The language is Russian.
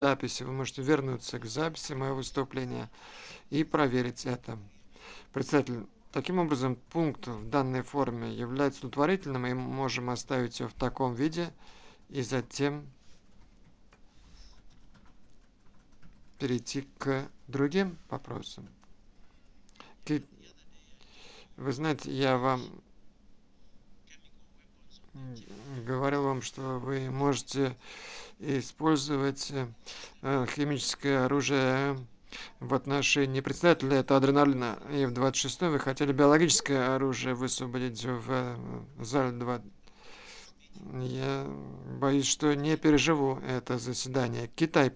записи. Вы можете вернуться к записи моего выступления и проверить это. Председатель, таким образом, пункт в данной форме является удовлетворительным, и мы можем оставить его в таком виде и затем перейти к другим вопросам. Ки- Вы знаете, я вам говорил вам, что вы можете использовать химическое оружие в отношении председателя, это адреналина. И в 26-м вы хотели биологическое оружие высвободить в зале 2. Я боюсь, что не переживу это заседание. Китай